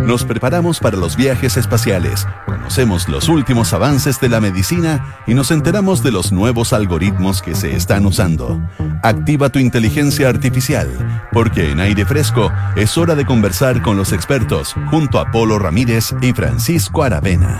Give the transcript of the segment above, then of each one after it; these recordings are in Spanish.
Nos preparamos para los viajes espaciales, conocemos los últimos avances de la medicina y nos enteramos de los nuevos algoritmos que se están usando. Activa tu inteligencia artificial, porque en Aire Fresco es hora de conversar con los expertos junto a Polo Ramírez y Francisco Aravena.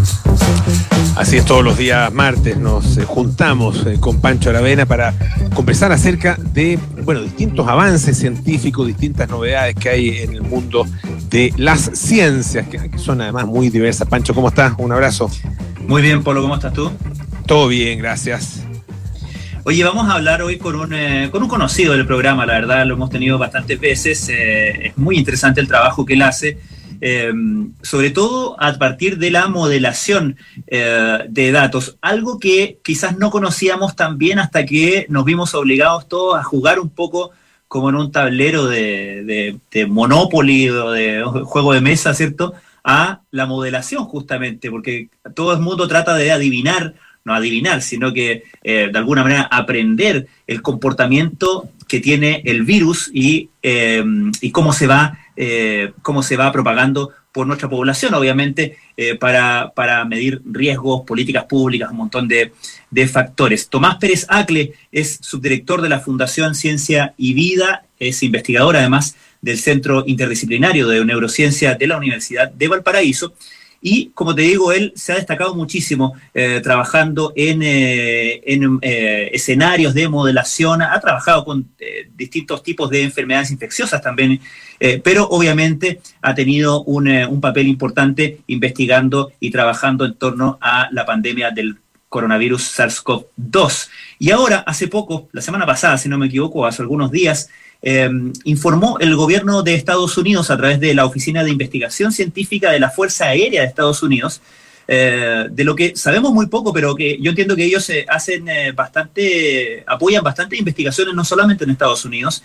Así es, todos los días martes nos juntamos con Pancho Aravena para conversar acerca de, distintos avances científicos, distintas novedades que hay en el mundo de las ciencias, que son además muy diversas. Pancho, ¿cómo estás? Un abrazo. Muy bien, Polo, ¿cómo estás tú? Todo bien, gracias. Oye, vamos a hablar hoy con un conocido del programa, la verdad, lo hemos tenido bastantes veces. Es muy interesante el trabajo que él hace. Sobre todo a partir de la modelación de datos, algo que quizás no conocíamos tan bien hasta que nos vimos obligados todos a jugar un poco como en un tablero de Monopoly o de juego de mesa, ¿cierto? A la modelación justamente, porque todo el mundo trata de no adivinar, sino que de alguna manera aprender el comportamiento que tiene el virus y cómo se va propagando por nuestra población, obviamente, para medir riesgos, políticas públicas, un montón de factores. Tomás Pérez Acle es subdirector de la Fundación Ciencia y Vida, es investigador además del Centro Interdisciplinario de Neurociencia de la Universidad de Valparaíso. Y, como te digo, él se ha destacado muchísimo trabajando en escenarios de modelación, ha trabajado con distintos tipos de enfermedades infecciosas también, pero obviamente ha tenido un papel importante investigando y trabajando en torno a la pandemia del coronavirus SARS-CoV-2. Y ahora, hace poco, la semana pasada, si no me equivoco, hace algunos días, informó el gobierno de Estados Unidos a través de la Oficina de Investigación Científica de la Fuerza Aérea de Estados Unidos, de lo que sabemos muy poco, pero que yo entiendo que ellos apoyan bastante investigaciones, no solamente en Estados Unidos,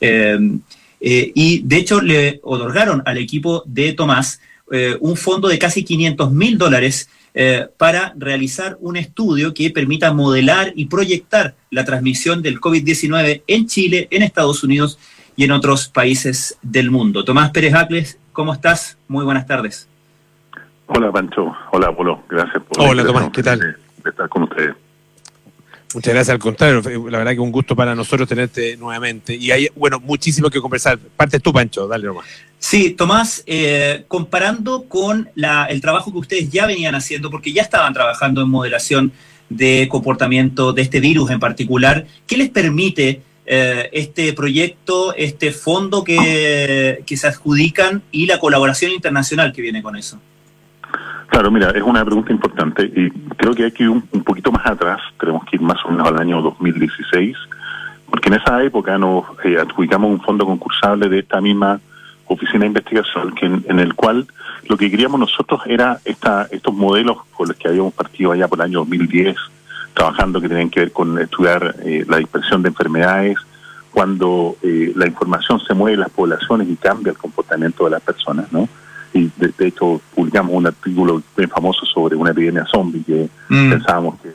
y de hecho le otorgaron al equipo de Tomás un fondo de casi $500,000 para realizar un estudio que permita modelar y proyectar la transmisión del COVID-19 en Chile, en Estados Unidos y en otros países del mundo. Tomás Pérez Acle, ¿cómo estás? Muy buenas tardes. Hola, Pancho. Hola, Polo. Gracias por Hola, Tomás. ¿Qué tal? De estar con ustedes. Muchas gracias, al contrario, la verdad que un gusto para nosotros tenerte nuevamente. Y hay, muchísimo que conversar. Partes tú, Pancho, dale nomás. Sí, Tomás, comparando con el trabajo que ustedes ya venían haciendo, porque ya estaban trabajando en modelación de comportamiento de este virus en particular, ¿qué les permite este proyecto, este fondo que se adjudican y la colaboración internacional que viene con eso? Claro, mira, es una pregunta importante y creo que hay que ir un poquito más atrás, tenemos que ir más o menos al año 2016, porque en esa época nos adjudicamos un fondo concursable de esta misma oficina de investigación, en el cual lo que queríamos nosotros era estos modelos con los que habíamos partido allá por el año 2010, trabajando, que tenían que ver con estudiar la dispersión de enfermedades, cuando la información se mueve en las poblaciones y cambia el comportamiento de las personas, ¿no? Y de hecho publicamos un artículo bien famoso sobre una epidemia zombie que pensábamos que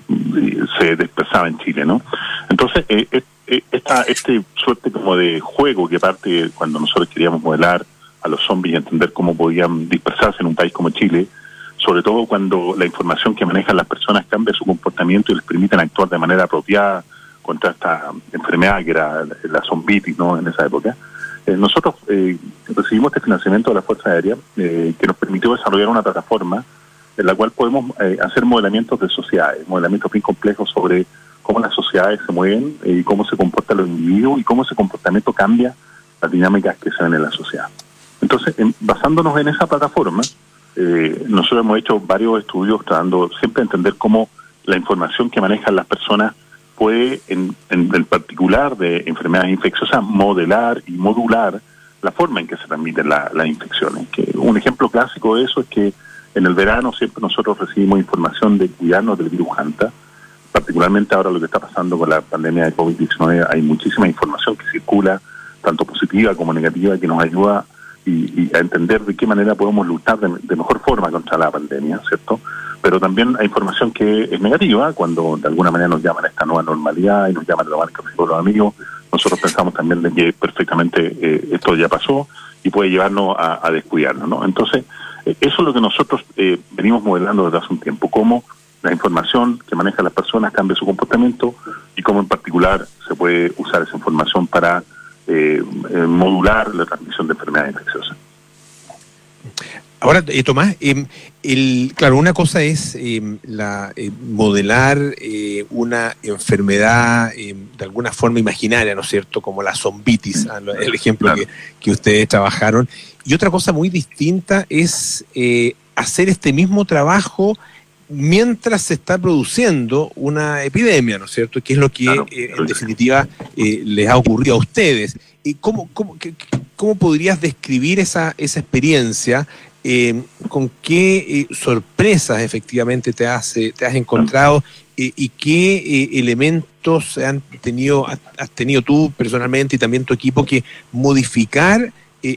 se dispersaba en Chile, ¿no? Entonces, este suerte como de juego que parte cuando nosotros queríamos modelar a los zombies y entender cómo podían dispersarse en un país como Chile, sobre todo cuando la información que manejan las personas cambia su comportamiento y les permiten actuar de manera apropiada contra esta enfermedad que era la zombitis, ¿no? En esa época. Nosotros recibimos este financiamiento de la Fuerza Aérea que nos permitió desarrollar una plataforma en la cual podemos hacer modelamientos de sociedades, modelamientos bien complejos sobre cómo las sociedades se mueven y cómo se comportan los individuos y cómo ese comportamiento cambia las dinámicas que se ven en la sociedad. Entonces, basándonos en esa plataforma, nosotros hemos hecho varios estudios tratando siempre de entender cómo la información que manejan las personas puede, en particular de enfermedades infecciosas, modelar y modular la forma en que se transmiten las infecciones. Un ejemplo clásico de eso es que en el verano siempre nosotros recibimos información de cuidarnos del virus Hanta. Particularmente ahora lo que está pasando con la pandemia de COVID-19, hay muchísima información que circula, tanto positiva como negativa, que nos ayuda y a entender de qué manera podemos luchar de mejor forma contra la pandemia, ¿cierto? Pero también hay información que es negativa, cuando de alguna manera nos llaman a esta nueva normalidad y nos llaman a tomar café con los amigos. Nosotros pensamos también de que perfectamente esto ya pasó y puede llevarnos a descuidarnos, ¿no? Entonces, eso es lo que nosotros venimos modelando desde hace un tiempo, cómo la información que manejan las personas cambia su comportamiento y cómo en particular se puede usar esa información para modular la transmisión de enfermedades infecciosas. Ahora, Tomás, claro, una cosa es modelar una enfermedad de alguna forma imaginaria, ¿no es cierto?, como la zombitis, el ejemplo que ustedes trabajaron, y otra cosa muy distinta es hacer este mismo trabajo mientras se está produciendo una epidemia, ¿no es cierto?, que es lo que en definitiva les ha ocurrido a ustedes. ¿Y cómo podrías describir esa experiencia? ¿Con qué sorpresas efectivamente te has encontrado y qué elementos has tenido tú personalmente y también tu equipo que modificar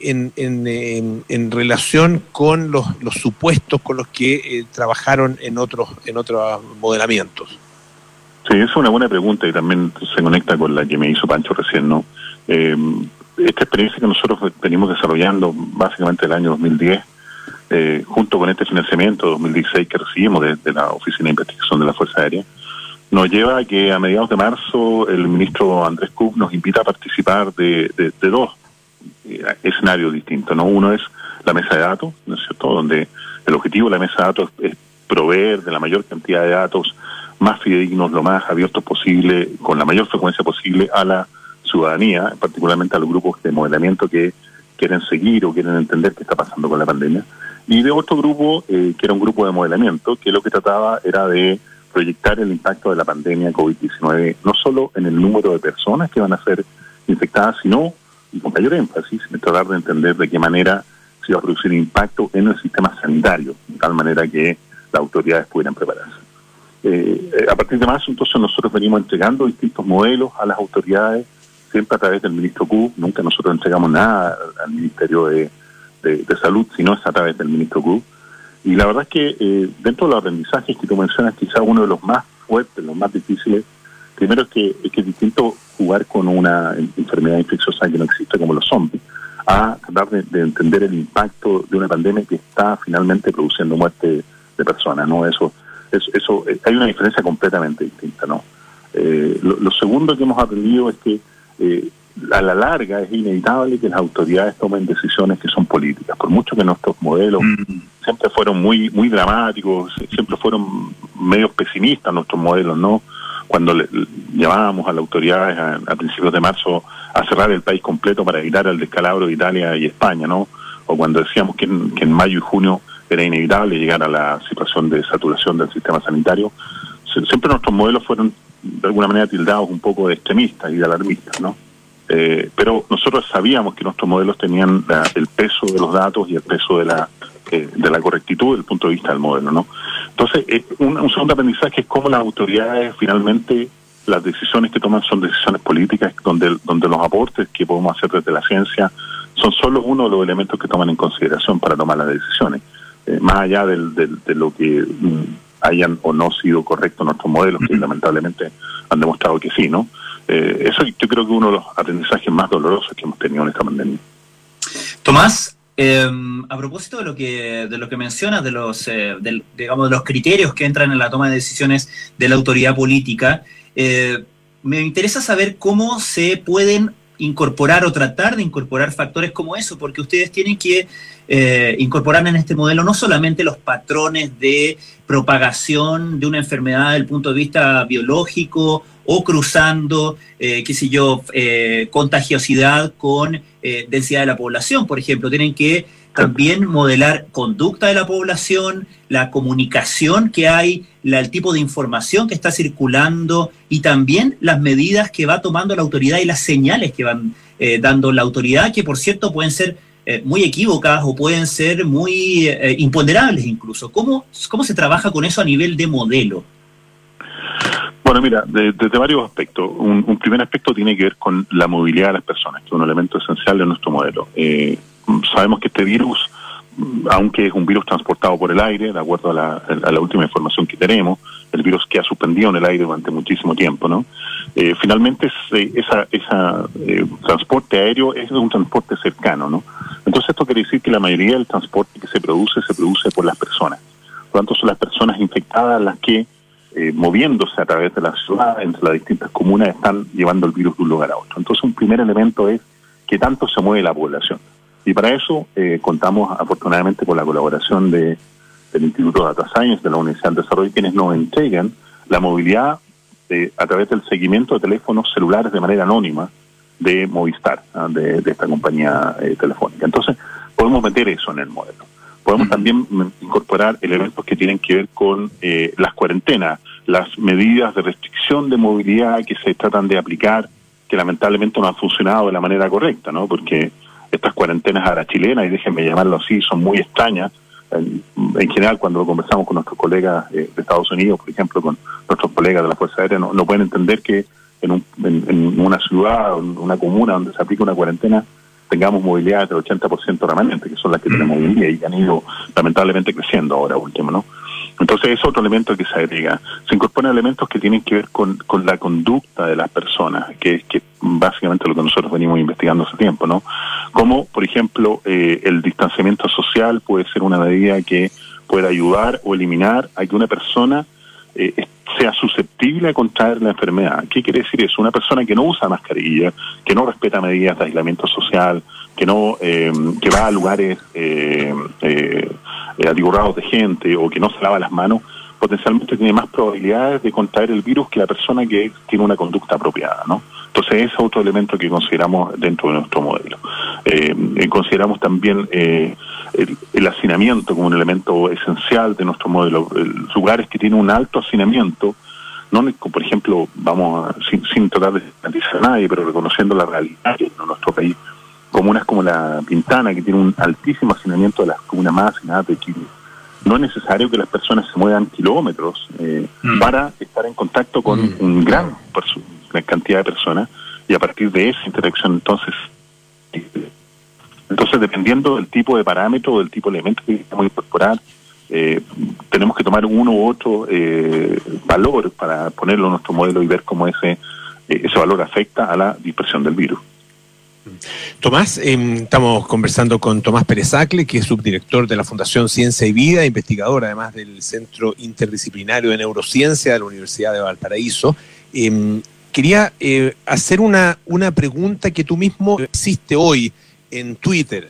en relación con los supuestos con los que trabajaron en otros modelamientos? Sí, es una buena pregunta y también se conecta con la que me hizo Pancho recién, ¿no? Esta experiencia que nosotros venimos desarrollando básicamente el año 2010, junto con este financiamiento 2016 que recibimos de la Oficina de Investigación de la Fuerza Aérea, nos lleva a que a mediados de marzo el ministro Andrés Cook nos invita a participar de dos escenarios distintos, ¿no? Uno es la mesa de datos, ¿no es cierto?, donde el objetivo de la mesa de datos es proveer de la mayor cantidad de datos más fidedignos, lo más abiertos posible, con la mayor frecuencia posible a la ciudadanía, particularmente a los grupos de modelamiento que quieren seguir o quieren entender qué está pasando con la pandemia. Y de otro grupo, que era un grupo de modelamiento, que lo que trataba era de proyectar el impacto de la pandemia COVID-19, no solo en el número de personas que van a ser infectadas, sino, y con mayor énfasis, en tratar de entender de qué manera se va a producir impacto en el sistema sanitario, de tal manera que las autoridades pudieran prepararse. A partir de marzo, entonces, nosotros venimos entregando distintos modelos a las autoridades, siempre a través del ministro Cook. Nunca nosotros entregamos nada al Ministerio de Salud, sino es a través del ministro Cook. Y la verdad es que dentro de los aprendizajes que tú mencionas, quizás uno de los más fuertes, los más difíciles, primero es que es distinto jugar con una enfermedad infecciosa que no existe como los zombies, a tratar de entender el impacto de una pandemia que está finalmente produciendo muerte de personas, ¿no? Eso hay una diferencia completamente distinta, ¿no? Lo segundo que hemos aprendido es que a la larga es inevitable que las autoridades tomen decisiones que son políticas, por mucho que nuestros modelos siempre fueron muy dramáticos, siempre fueron medio pesimistas nuestros modelos, ¿no? Cuando llamábamos a las autoridades a principios de marzo a cerrar el país completo para evitar el descalabro de Italia y España, ¿no? O cuando decíamos que en mayo y junio era inevitable llegar a la situación de saturación del sistema sanitario, siempre nuestros modelos fueron de alguna manera tildados un poco de extremistas y de alarmistas, ¿no? Pero nosotros sabíamos que nuestros modelos tenían el peso de los datos y el peso de la correctitud desde el punto de vista del modelo, ¿no? Entonces, un segundo aprendizaje es cómo las autoridades finalmente, las decisiones que toman son decisiones políticas, donde los aportes que podemos hacer desde la ciencia son solo uno de los elementos que toman en consideración para tomar las decisiones, más allá de lo que hayan o no sido correctos nuestros modelos, que lamentablemente han demostrado que sí, ¿no? Eso yo creo que uno de los aprendizajes más dolorosos que hemos tenido en esta pandemia. Tomás, a propósito de lo que mencionas, de los criterios que entran en la toma de decisiones de la autoridad política, me interesa saber cómo se pueden incorporar o tratar de incorporar factores como eso, porque ustedes tienen que incorporar en este modelo no solamente los patrones de propagación de una enfermedad desde el punto de vista biológico o cruzando, contagiosidad con densidad de la población, por ejemplo. Tienen que también modelar conducta de la población, la comunicación que hay, el tipo de información que está circulando y también las medidas que va tomando la autoridad y las señales que van dando la autoridad, que por cierto pueden ser muy equívocas o pueden ser muy imponderables incluso. ¿Cómo se trabaja con eso a nivel de modelo? Bueno, mira, desde varios aspectos. Un primer aspecto tiene que ver con la movilidad de las personas, que es un elemento esencial de nuestro modelo. Sabemos que este virus aunque es un virus transportado por el aire, de acuerdo a la última información que tenemos, el virus que ha suspendido en el aire durante muchísimo tiempo, ¿no? Finalmente transporte aéreo es un transporte cercano, ¿no? Entonces esto quiere decir que la mayoría del transporte que se produce por las personas. Por lo tanto, son las personas infectadas las que, moviéndose a través de la ciudad, entre las distintas comunas, están llevando el virus de un lugar a otro. Entonces, un primer elemento es que tanto se mueve la población. Y para eso contamos afortunadamente con la colaboración del Instituto Data Science de la Universidad del Desarrollo, quienes nos entregan la movilidad a través del seguimiento de teléfonos celulares de manera anónima de Movistar, de esta compañía telefónica. Entonces, podemos meter eso en el modelo. Podemos también incorporar elementos que tienen que ver con las cuarentenas, las medidas de restricción de movilidad que se tratan de aplicar, que lamentablemente no han funcionado de la manera correcta, ¿no? Porque estas cuarentenas a la chilena, y déjenme llamarlo así, son muy extrañas. En general, cuando lo conversamos con nuestros colegas de Estados Unidos, por ejemplo, con nuestros colegas de la Fuerza Aérea, no pueden entender que en una ciudad, en una comuna donde se aplica una cuarentena, tengamos movilidad del 80% remanente, que son las que tenemos hoy en día y que han ido lamentablemente creciendo ahora último, ¿no? Entonces es otro elemento que se agrega. Se incorporan elementos que tienen que ver con la conducta de las personas, que básicamente lo que nosotros venimos investigando hace tiempo, ¿no? Como, por ejemplo, el distanciamiento social puede ser una medida que pueda ayudar o eliminar a que una persona sea susceptible a contraer la enfermedad. ¿Qué quiere decir eso? Una persona que no usa mascarilla, que no respeta medidas de aislamiento social, que va a lugares atiborrados de gente o que no se lava las manos, potencialmente tiene más probabilidades de contraer el virus que la persona que tiene una conducta apropiada, ¿no? Entonces ese es otro elemento que consideramos dentro de nuestro modelo. Consideramos también el hacinamiento como un elemento esencial de nuestro modelo. Lugares que tienen un alto hacinamiento, no, por ejemplo, sin tratar de garantizar a nadie, pero reconociendo la realidad en nuestro país, comunas como La Pintana, que tiene un altísimo hacinamiento de las comunas más hacinadas de Chile. No es necesario que las personas se muevan kilómetros para estar en contacto con una gran cantidad de personas, y a partir de esa interacción entonces dependiendo del tipo de parámetro o del tipo de elemento que queremos incorporar, tenemos que tomar uno u otro valor para ponerlo en nuestro modelo y ver cómo ese valor afecta a la dispersión del virus. Tomás, estamos conversando con Tomás Pérez-Acle, que es subdirector de la Fundación Ciencia y Vida, investigador además del Centro Interdisciplinario de Neurociencia de la Universidad de Valparaíso. Quería hacer una pregunta que tú mismo hiciste hoy en Twitter.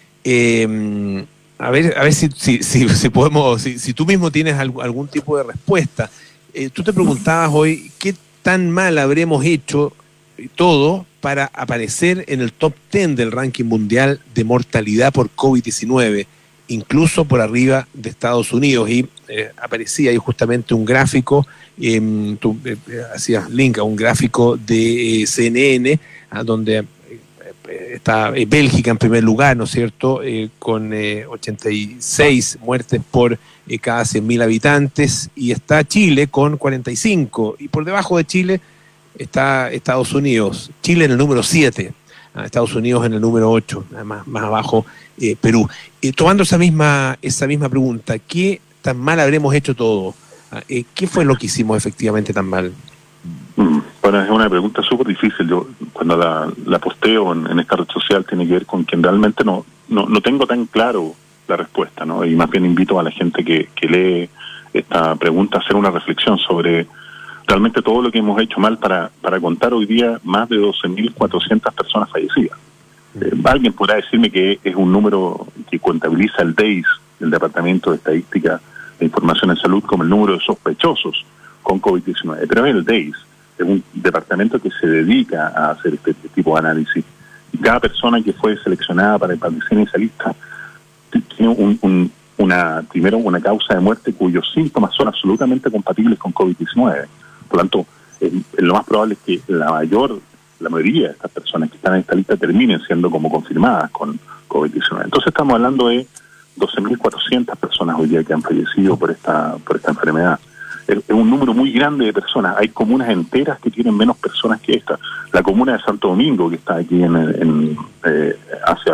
A ver si podemos, si tú mismo tienes algún tipo de respuesta. Tú te preguntabas hoy qué tan mal habremos hecho todo para aparecer en el top 10 del ranking mundial de mortalidad por COVID-19, incluso por arriba de Estados Unidos. Y aparecía ahí justamente un gráfico, tú hacías link a un gráfico de CNN, donde está Bélgica en primer lugar, ¿no es cierto?, con 86 muertes por cada 100.000 habitantes, y está Chile con 45, y por debajo de Chile está Estados Unidos. Chile en el número 7, Estados Unidos en el número 8, más abajo Perú. Tomando esa misma pregunta, ¿qué tan mal habremos hecho todo? ¿Qué fue lo que hicimos efectivamente tan mal? Bueno, es una pregunta súper difícil. Yo cuando la posteo en esta red social tiene que ver con que realmente no tengo tan claro la respuesta, ¿no? Y más bien invito a la gente que lee esta pregunta a hacer una reflexión sobre realmente todo lo que hemos hecho mal para contar hoy día más de 12.400 personas fallecidas. Alguien podrá decirme que es un número que contabiliza el DEIS, el Departamento de Estadística de Información en Salud, como el número de sospechosos con COVID-19, pero es el DEIS, es un departamento que se dedica a hacer este tipo de análisis. Y cada persona que fue seleccionada para aparecer en esa lista tiene primero una causa de muerte cuyos síntomas son absolutamente compatibles con COVID-19. Por lo tanto, lo más probable es que la mayoría de estas personas que están en esta lista terminen siendo como confirmadas con COVID-19. Entonces estamos hablando de 12.400 personas hoy día que han fallecido por esta enfermedad. Es un número muy grande de personas. Hay comunas enteras que tienen menos personas que esta. La comuna de Santo Domingo, que está aquí hacia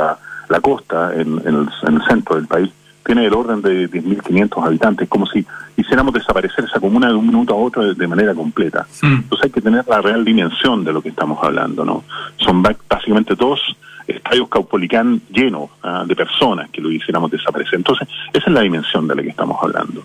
la costa, en el centro del país, tiene el orden de 10.500 habitantes, como si hiciéramos desaparecer esa comuna de un minuto a otro de manera completa. Entonces hay que tener la real dimensión de lo que estamos hablando, ¿no? Son básicamente dos estadios Caupolicán llenos de personas que lo hiciéramos desaparecer. Entonces, esa es la dimensión de la que estamos hablando.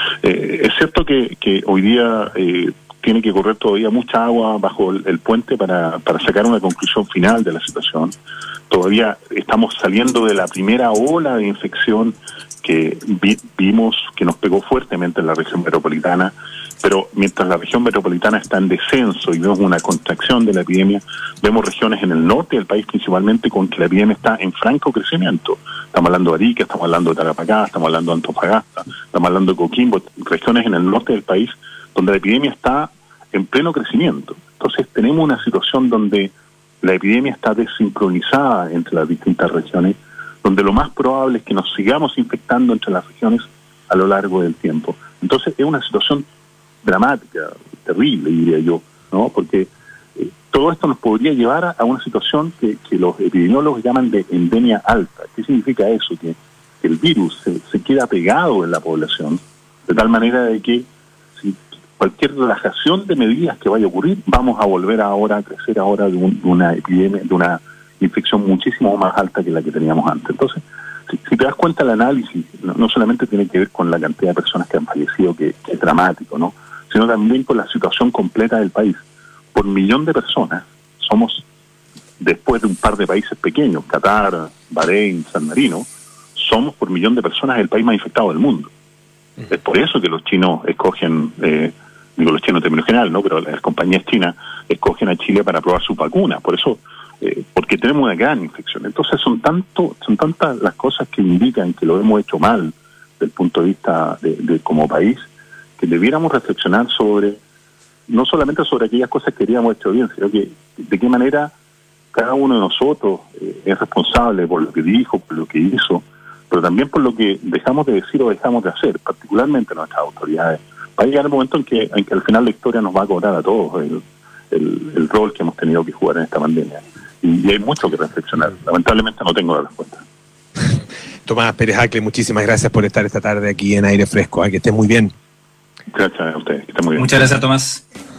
Es cierto que hoy día tiene que correr todavía mucha agua bajo el puente para sacar una conclusión final de la situación. Todavía estamos saliendo de la primera ola de infección que vimos que nos pegó fuertemente en la región metropolitana, pero mientras la región metropolitana está en descenso y vemos una contracción de la epidemia, vemos regiones en el norte del país principalmente con que la epidemia está en franco crecimiento. Estamos hablando de Arica, estamos hablando de Tarapacá, estamos hablando de Antofagasta, estamos hablando de Coquimbo, regiones en el norte del país donde la epidemia está en pleno crecimiento. Entonces tenemos una situación donde la epidemia está desincronizada entre las distintas regiones, donde lo más probable es que nos sigamos infectando entre las regiones a lo largo del tiempo. Entonces es una situación dramática, terrible, diría yo, ¿no? Porque todo esto nos podría llevar a una situación que los epidemiólogos llaman de endemia alta. ¿Qué significa eso? Que el virus se queda pegado en la población, de tal manera de que si cualquier relajación de medidas que vaya a ocurrir, vamos a volver ahora a crecer ahora de una epidemia, de una infección muchísimo más alta que la que teníamos antes. Entonces, si te das cuenta, el análisis no solamente tiene que ver con la cantidad de personas que han fallecido, que es dramático, ¿no?, sino también con la situación completa del país. Por millón de personas, somos, después de un par de países pequeños, Qatar, Bahrein, San Marino, somos por millón de personas el país más infectado del mundo. Es por eso que los chinos escogen, digo los chinos en términos general, ¿no?, pero las compañías chinas escogen a Chile para probar su vacuna. Por eso, porque tenemos una gran infección. Entonces son tantas las cosas que indican que lo hemos hecho mal desde el punto de vista de como país, que debiéramos reflexionar sobre, no solamente sobre aquellas cosas que queríamos hecho bien, sino que de qué manera cada uno de nosotros es responsable por lo que dijo, por lo que hizo, pero también por lo que dejamos de decir o dejamos de hacer, particularmente nuestras autoridades. Va a llegar el momento en que al final la historia nos va a cobrar a todos el rol que hemos tenido que jugar en esta pandemia. Y hay mucho que reflexionar. Lamentablemente no tengo la respuesta. Tomás Pérez Acle, muchísimas gracias por estar esta tarde aquí en Aire Fresco. Que esté muy bien. Gracias a ustedes, que estén muy bien. Muchas gracias, Tomás.